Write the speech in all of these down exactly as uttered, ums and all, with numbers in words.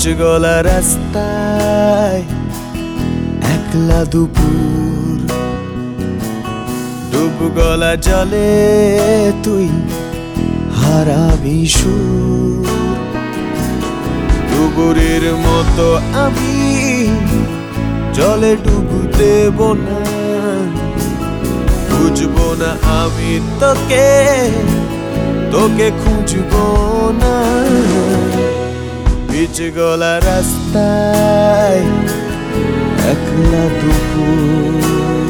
গলা রাস্তায় একলা দুপুর, ডুব গলা জলে তুই হারাবি সুর। ডুবুরের মতো আমি জলে ডুব দেব না, খুঁজবো না আমি তোকে, তোকে খুঁজবো না। পিচ গলা রাস্তায় একলা দুপুর।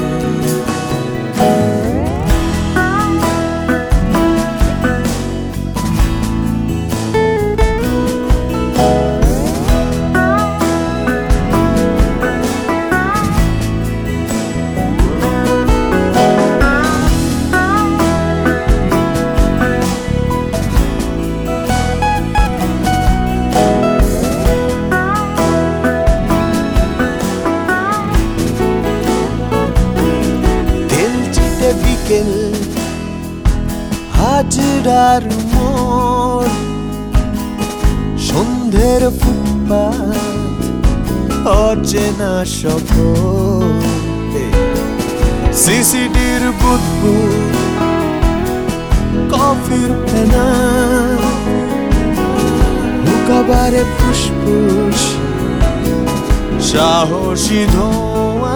বিকেল হাজরার মোড়, সন্ধ্যের ফুটপাত অচেনা শহর। সিসিডির বুদবুদ, কফির ফেনা, হুকাবারে ফুসফুস, সাহসী ধোঁয়া।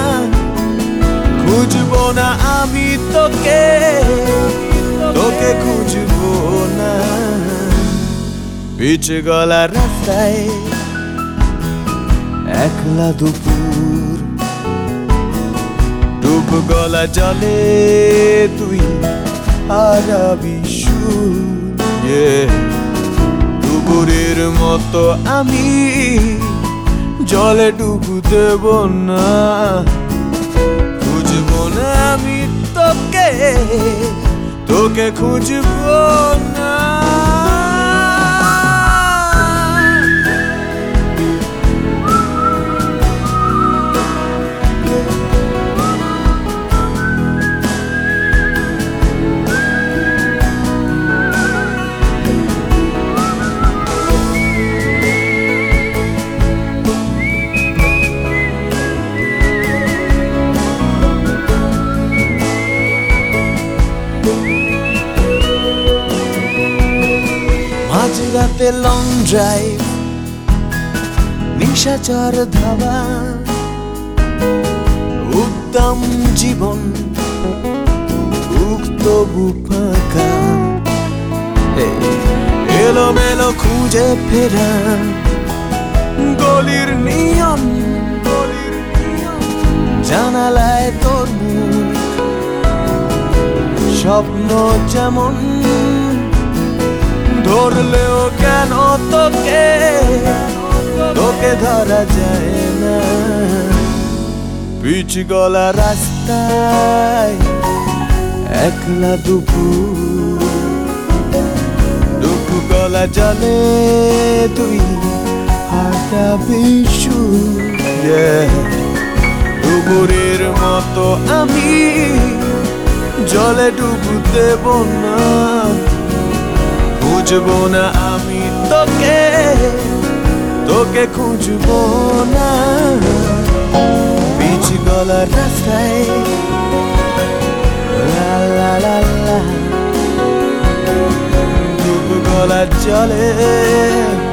খুঁজবো না আমি তোকে, তোকে খুঁজবো না। পিচ গলা রাস্তায় একলা দুপুর, ডুব গলা জলে তুই হারাবি সুর। ডুবুরের মতো আমি জলে ডুব দেব না, খুঁজবো না আমি তোকে, তোকে খুঁজবো না। মাঝরাতে লং ড্রাইভ, নিশাচর ধাবা, উদ্দাম জীবন উক্ত বুফাকা। এলো মেলো খুঁজে ফেরা গলির নিয়ম, গলির নিয়ম। জানালায় তোর মুখ, স্বপ্ন যেমন ধরলেও কেন তোকে, তোকে ধরা যায় না। পিচ গলা রাস্তায় একলা দুপুর, ডুব গলা জলে তুই হারাবি সুর। ডুবুরের মতো আমি জলে ডুব দেব না, খুঁজবো না আমি তোকে, তোকে খুঁজবো না। পিচ গলা রাস্তায় লা লা লা লা, ডুব গলা জলে